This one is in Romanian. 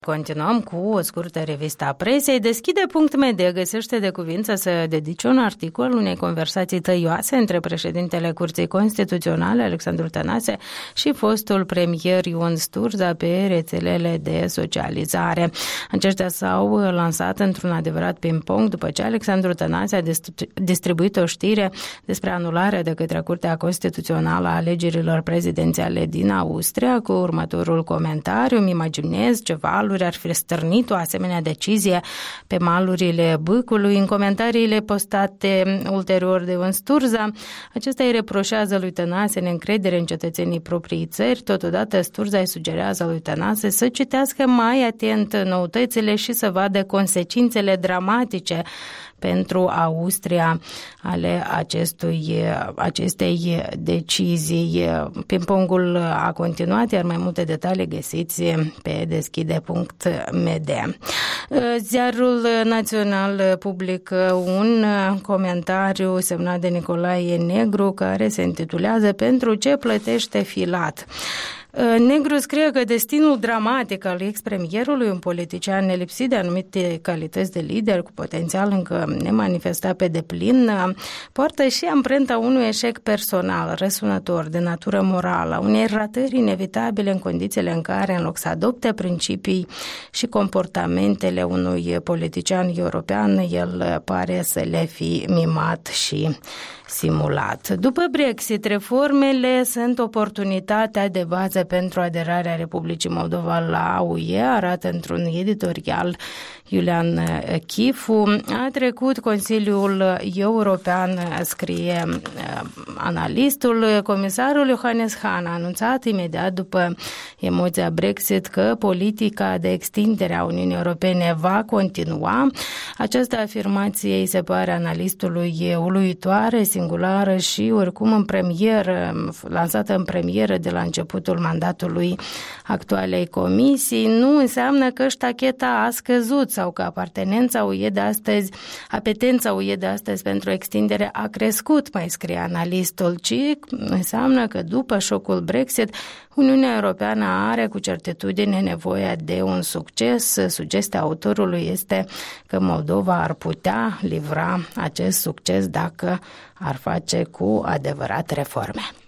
Continuăm cu o scurtă revistă a presei. Deschide.md găsește de cuvință să dedice un articol unei conversații tăioase între președintele Curții Constituționale, Alexandru Tănase, și fostul premier Ion Sturza pe rețelele de socializare. Aceștia s-au lansat într-un adevărat ping-pong după ce Alexandru Tănase a distribuit o știre despre anularea de către Curtea Constituțională a alegerilor prezidențiale din Austria cu următorul comentariu: îmi imaginez ce valuri ar fi stârnit o asemenea decizie pe malurile Bâcului. În comentariile postate ulterior de Ion Sturza, acesta îi reproșează lui Tănase neîncredere în cetățenii propriei țări. Totodată Sturza îi sugerează lui Tănase să citească mai atent noutățile și să vadă consecințele dramatice pentru Austria ale acestei decizii. Ping-pongul a continuat, iar mai multe detalii găsiți pe deschide.md. Ziarul Național publică un comentariu semnat de Nicolae Negru care se intitulează "Pentru ce plătește Filat?". Negru scrie că destinul dramatic al ex-premierului, un politician nelipsit de anumite calități de lider cu potențial încă nemanifestat pe deplin, poartă și amprenta unui eșec personal, răsunător, de natură morală, unei ratări inevitabile în condițiile în care, în loc să adopte principii și comportamentele unui politician european, el pare să le fi mimat și simulat. După Brexit, reformele sunt oportunitatea de bază pentru aderarea Republicii Moldova la UE, arată într-un editorial Iulian Chifu. A trecut Consiliul European, scrie analistul. Comisarul Johannes Hahn a anunțat imediat după emoția Brexit că politica de extindere a Uniunii Europene va continua. Această afirmație îi se pare analistului uluitoare, singulară și oricum în premieră, lansată în premieră de la începutul mandatului actualei comisii. Nu înseamnă că ștacheta a scăzut sau că apetența UE de astăzi pentru extindere a crescut, mai scrie analistul, ci înseamnă că după șocul Brexit, Uniunea Europeană are cu certitudine nevoie de un succes. Sugestia autorului este că Moldova ar putea livra acest succes dacă ar face cu adevărat reforme.